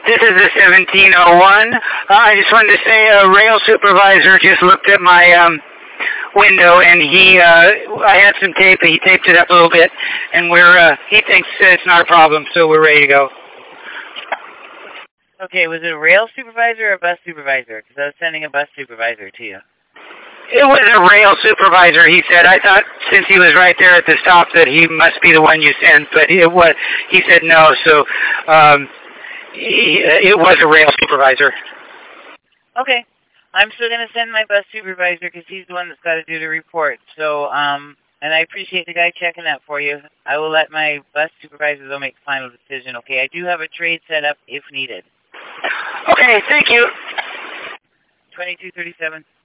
This is the 1701. I just wanted to say a rail supervisor just looked at my window, and I had some tape, and he taped it up a little bit, and he thinks it's not a problem, so we're ready to go. Okay, was it a rail supervisor or a bus supervisor? Because I was sending a bus supervisor to you. It was a rail supervisor, he said. I thought since he was right there at the stop that he must be the one you sent, but he said no, so it was a rail supervisor. Okay. I'm still going to send my bus supervisor because he's the one that's got to do the report. So, and I appreciate the guy checking that for you. I will let my bus supervisor, though, make the final decision, okay? I do have a trade set up if needed. Okay, thank you. 2237.